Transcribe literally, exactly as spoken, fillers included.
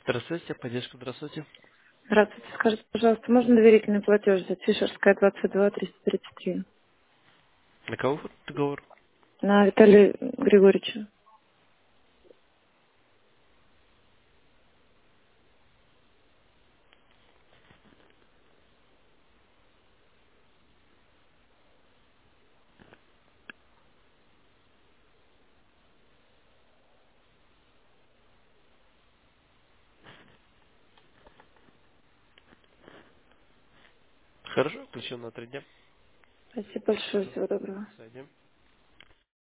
Здравствуйте, поддержка, здравствуйте. Здравствуйте. Скажите, пожалуйста, можно доверительный платеж за Фишерская двадцать два триста тридцать три На кого вот договор? на Виталия Григорьевича? Хорошо, включил на три дня. Спасибо большое. Все, Всего доброго. сойдем.